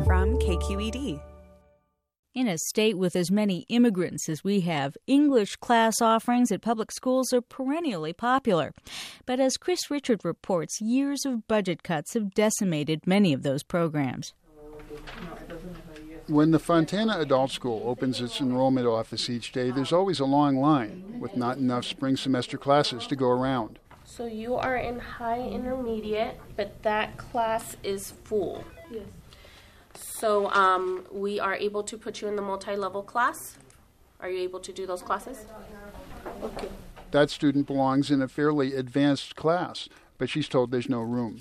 from KQED. In a state with as many immigrants as we have, English class offerings at public schools are perennially popular. But as Chris Richard reports, years of budget cuts have decimated many of those programs. When the Fontana Adult School opens its enrollment office each day, there's always a long line with not enough spring semester classes to go around. So you are in high intermediate, but that class is full. Yes. So we are able to put you in the multi-level class. Are you able to do those classes? Okay. That student belongs in a fairly advanced class, but she's told there's no room.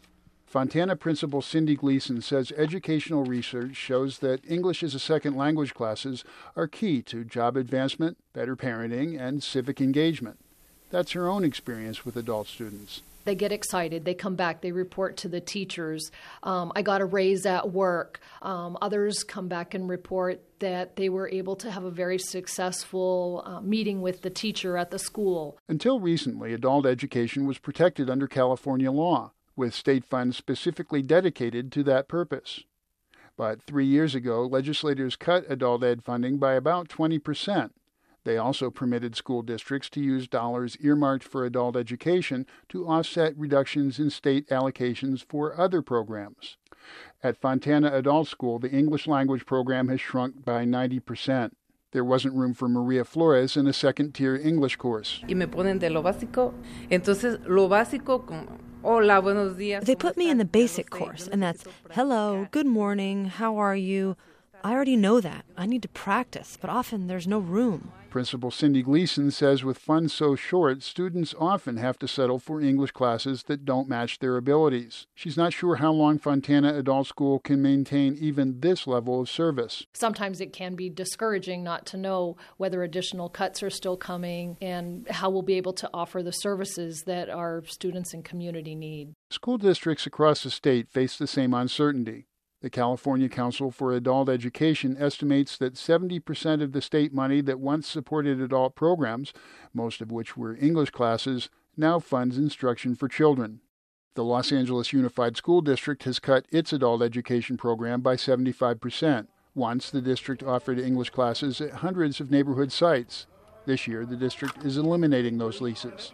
Fontana Principal Cindy Gleason says educational research shows that English as a second language classes are key to job advancement, better parenting, and civic engagement. That's her own experience with adult students. They get excited. They come back. They report to the teachers. I got a raise at work. Others come back and report that they were able to have a very successful meeting with the teacher at the school. Until recently, adult education was protected under California law, with state funds specifically dedicated to that purpose. But 3 years ago, legislators cut adult ed funding by about 20%. They also permitted school districts to use dollars earmarked for adult education to offset reductions in state allocations for other programs. At Fontana Adult School, the English language program has shrunk by 90%. There wasn't room for Maria Flores in a second-tier English course. Y me ponen de lo básico. Entonces, lo básico como hola, buenos días. They put me in the basic course, and that's hello, good morning, how are you? I already know that. I need to practice, but often there's no room. Principal Cindy Gleason says with funds so short, students often have to settle for English classes that don't match their abilities. She's not sure how long Fontana Adult School can maintain even this level of service. Sometimes it can be discouraging not to know whether additional cuts are still coming and how we'll be able to offer the services that our students and community need. School districts across the state face the same uncertainty. The California Council for Adult Education estimates that 70% of the state money that once supported adult programs, most of which were English classes, now funds instruction for children. The Los Angeles Unified School District has cut its adult education program by 75%. Once, the district offered English classes at hundreds of neighborhood sites. This year, the district is eliminating those leases.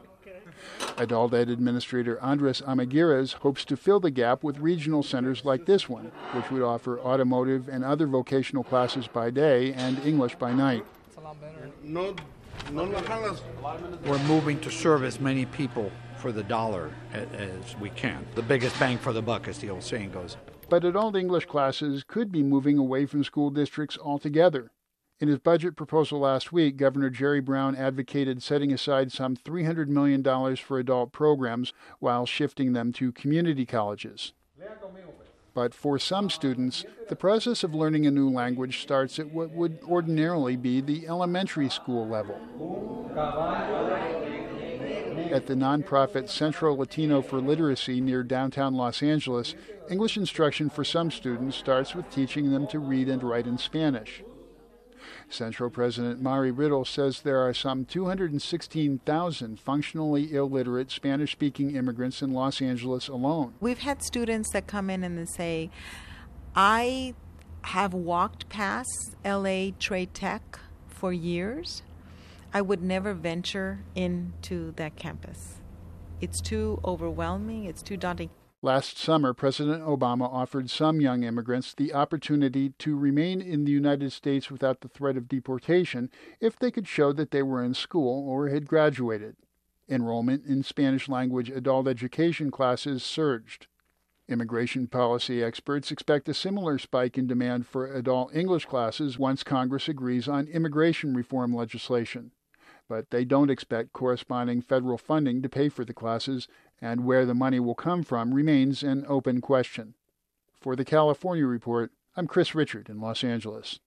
Adult Ed Administrator Andres Amaguirres hopes to fill the gap with regional centers like this one, which would offer automotive and other vocational classes by day and English by night. We're moving to serve as many people for the dollar as we can. The biggest bang for the buck, as the old saying goes. But adult English classes could be moving away from school districts altogether. In his budget proposal last week, Governor Jerry Brown advocated setting aside some $300 million for adult programs while shifting them to community colleges. But for some students, the process of learning a new language starts at what would ordinarily be the elementary school level. At the nonprofit Centro Latino for Literacy near downtown Los Angeles, English instruction for some students starts with teaching them to read and write in Spanish. Centro President Mari Riddle says there are some 216,000 functionally illiterate Spanish-speaking immigrants in Los Angeles alone. We've had students that come in and they say, I have walked past LA Trade Tech for years. I would never venture into that campus. It's too overwhelming. It's too daunting. Last summer, President Obama offered some young immigrants the opportunity to remain in the United States without the threat of deportation if they could show that they were in school or had graduated. Enrollment in Spanish-language adult education classes surged. Immigration policy experts expect a similar spike in demand for adult English classes once Congress agrees on immigration reform legislation. But they don't expect corresponding federal funding to pay for the classes, and where the money will come from remains an open question. For the California Report, I'm Chris Richard in Los Angeles.